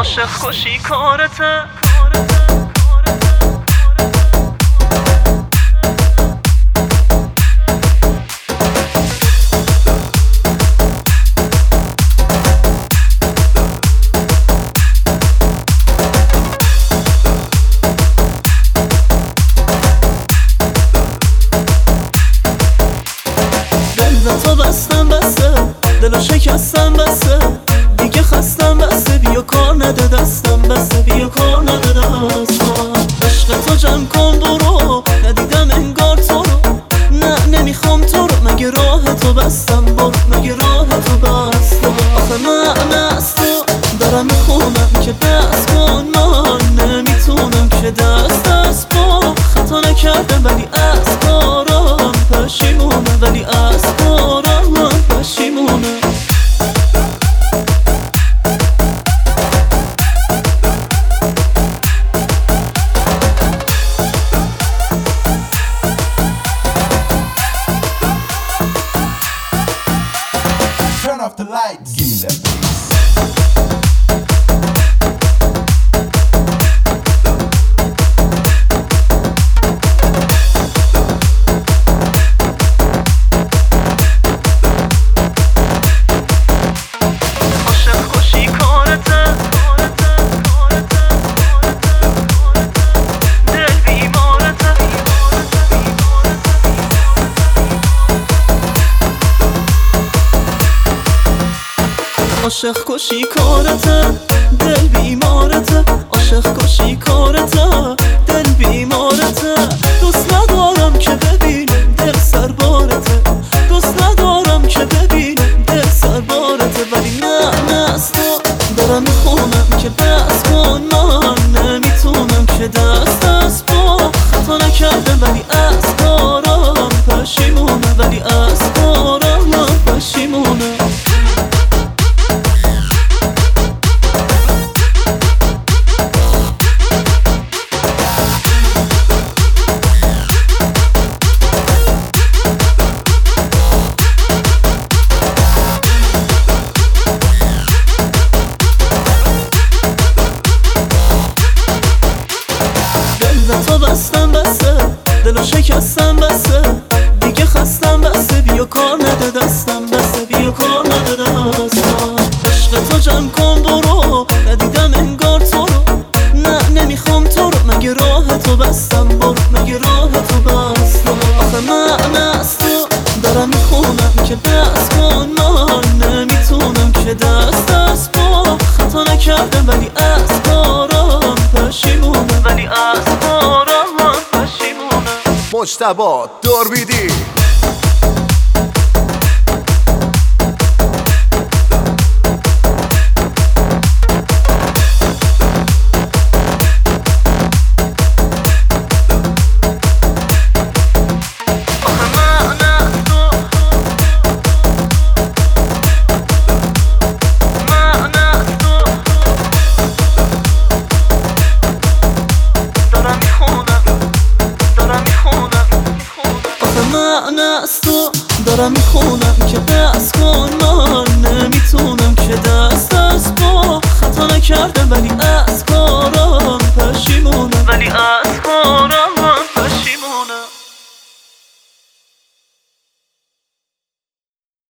عاشق کشی کارته تو بستم بسه دلو شکستم بسه دیگه خستم بسه بیا کار نده دستم بسه بیا کار نده دستم عشق تو جمع کن برو ندیدم انگار تو رو نه نمیخوام تو رو مگه راه تو بستم برو مگه راه تو بستم آخه معنی از تو دارم میخونم که دست کن من نمیتونم که دست با خطا نکردم ولی از کارم پشیمونم ولی از کارم پشیمونم Turn off the lights. Give me that bass. عاشق کشی کارته دل بیمارته عاشق کشی کارته دل بیمارته عاشق کشی کارته دل بیمارته دوست ندارم که ببینم دل سربارته دوست ندارم که ببینم دل سربارته ولی نه از تو دارم میخونم که بس کن من نمیتونم که دست با خطا نکردم ولی از کارم پشیمونم ولی از کارم پشیمونم تو بستم بسه دلو شکستم بسه دیگه خستم بسه بیا کار نده دستم بسه بیا کار نده دستم عشق تو جمع کن برو ندیدم انگار تو رو نه نمیخوام تو رو مگه راه تو بستم برو مگه راه تو بستم آخه معنی از تو دارم میخونم که دست کن من نمیتونم که دست با خطا نکردم ولی از کارم پشیمونم ولی از کارم پشیمونم مجتبی دوربیدی. معنی از تو دارم میخونم